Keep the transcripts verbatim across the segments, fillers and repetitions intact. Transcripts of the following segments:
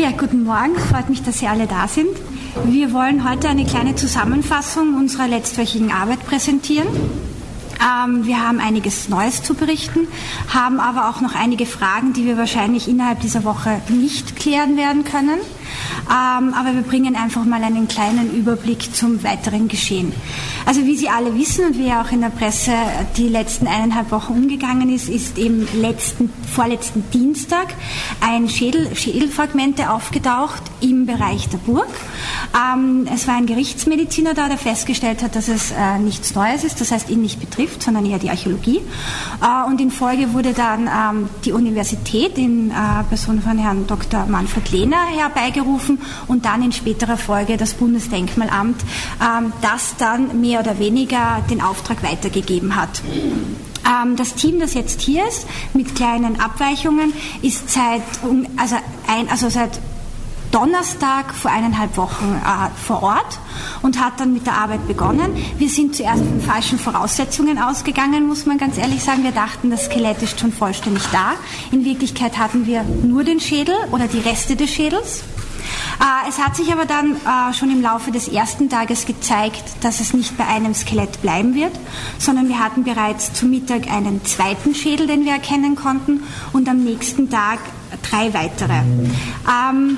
Ja, guten Morgen. Freut mich, dass Sie alle da sind. Wir wollen heute eine kleine Zusammenfassung unserer letztwöchigen Arbeit präsentieren. Ähm, wir haben einiges Neues zu berichten, haben aber auch noch einige Fragen, die wir wahrscheinlich innerhalb dieser Woche nicht klären werden können. Ähm, aber wir bringen einfach mal einen kleinen Überblick zum weiteren Geschehen. Also wie Sie alle wissen und wie ja auch in der Presse die letzten eineinhalb Wochen umgegangen ist, ist eben letzten, vorletzten Dienstag ein Schädel, Schädelfragmente aufgetaucht im Bereich der Burg. Ähm, es war ein Gerichtsmediziner da, der festgestellt hat, dass es äh, nichts Neues ist, das heißt ihn nicht betrifft, sondern eher die Archäologie. Äh, und in Folge wurde dann ähm, die Universität in äh, Person von Herrn Doktor Manfred Lehner herbeigerufen und dann in späterer Folge das Bundesdenkmalamt, ähm, das dann mehr oder weniger den Auftrag weitergegeben hat. Ähm, das Team, das jetzt hier ist, mit kleinen Abweichungen, ist seit, also ein, also seit Donnerstag vor eineinhalb Wochen äh, vor Ort und hat dann mit der Arbeit begonnen. Wir sind zuerst von falschen Voraussetzungen ausgegangen, muss man ganz ehrlich sagen. Wir dachten, das Skelett ist schon vollständig da. In Wirklichkeit hatten wir nur den Schädel oder die Reste des Schädels. Äh, es hat sich aber dann äh, schon im Laufe des ersten Tages gezeigt, dass es nicht bei einem Skelett bleiben wird, sondern wir hatten bereits zu Mittag einen zweiten Schädel, den wir erkennen konnten, und am nächsten Tag drei weitere. Ähm,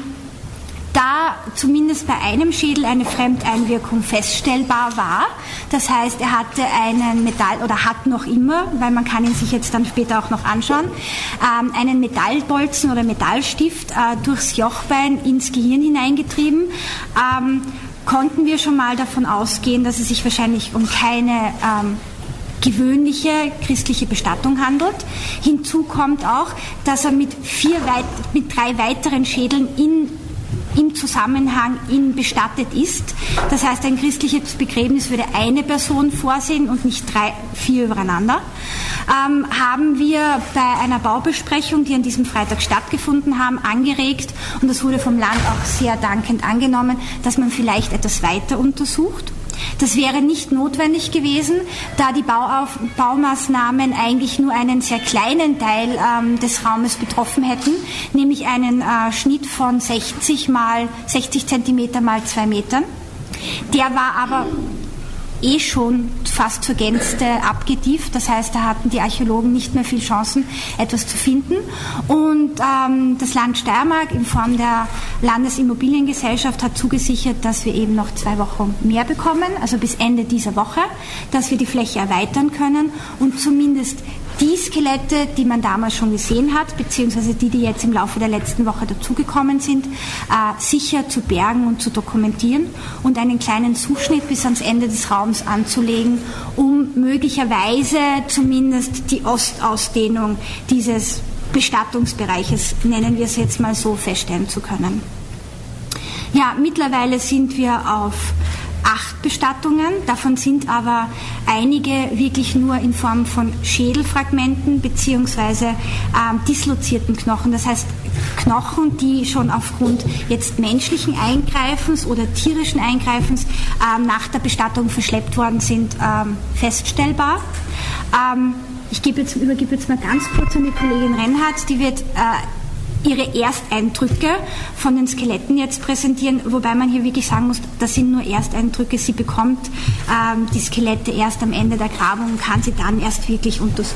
Da zumindest bei einem Schädel eine Fremdeinwirkung feststellbar war. Das heißt, er hatte einen Metall, oder hat noch immer, weil man kann ihn sich jetzt dann später auch noch anschauen, ähm, einen Metallbolzen oder Metallstift äh, durchs Jochbein ins Gehirn hineingetrieben. Ähm, konnten wir schon mal davon ausgehen, dass es sich wahrscheinlich um keine ähm, gewöhnliche christliche Bestattung handelt. Hinzu kommt auch, dass er mit, vier weit, mit drei weiteren Schädeln in im Zusammenhang in bestattet ist. Das heißt, ein christliches Begräbnis würde eine Person vorsehen und nicht drei, vier übereinander. Ähm, haben wir bei einer Baubesprechung, die an diesem Freitag stattgefunden haben, angeregt, und das wurde vom Land auch sehr dankend angenommen, dass man vielleicht etwas weiter untersucht. Das wäre nicht notwendig gewesen, da die Bauauf- Baumaßnahmen eigentlich nur einen sehr kleinen Teil ähm, des Raumes betroffen hätten, nämlich einen äh, Schnitt von sechzig mal sechzig Zentimeter mal zwei Metern. Der war aber eh schon fast zur Gänze abgetieft. Das heißt, da hatten die Archäologen nicht mehr viel Chancen, etwas zu finden. Und ähm, das Land Steiermark in Form der Landesimmobiliengesellschaft hat zugesichert, dass wir eben noch zwei Wochen mehr bekommen, also bis Ende dieser Woche, dass wir die Fläche erweitern können und zumindest die Skelette, die man damals schon gesehen hat, beziehungsweise die, die jetzt im Laufe der letzten Woche dazugekommen sind, äh, sicher zu bergen und zu dokumentieren und einen kleinen Zuschnitt bis ans Ende des Raums anzulegen, um möglicherweise zumindest die Ostausdehnung dieses Bestattungsbereiches, nennen wir es jetzt mal so, feststellen zu können. Ja, mittlerweile sind wir auf acht Bestattungen, davon sind aber einige wirklich nur in Form von Schädelfragmenten beziehungsweise ähm, dislozierten Knochen, das heißt Knochen, die schon aufgrund jetzt menschlichen Eingreifens oder tierischen Eingreifens ähm, nach der Bestattung verschleppt worden sind, ähm, feststellbar. Ähm, ich gebe jetzt, übergebe jetzt mal ganz kurz an die Kollegin Reinhardt, die wird äh, ihre Ersteindrücke von den Skeletten jetzt präsentieren, wobei man hier wirklich sagen muss, das sind nur Ersteindrücke. Sie bekommt ähm, die Skelette erst am Ende der Grabung und kann sie dann erst wirklich untersuchen.